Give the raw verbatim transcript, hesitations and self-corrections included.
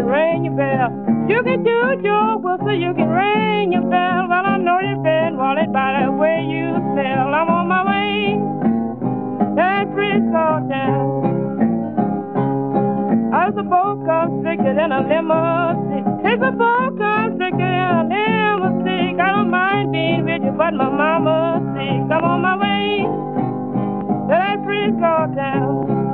ring your bell. You can do your whistle, you can ring your bell. Well, I know you've been wanted by the way you smell. I'm on my way to that Frisco town. As a boat comes stricter than a limousine. If a boat comes stricter than a limousine, I don't mind being with you, but my mama sick. I'm on my way to that Frisco town.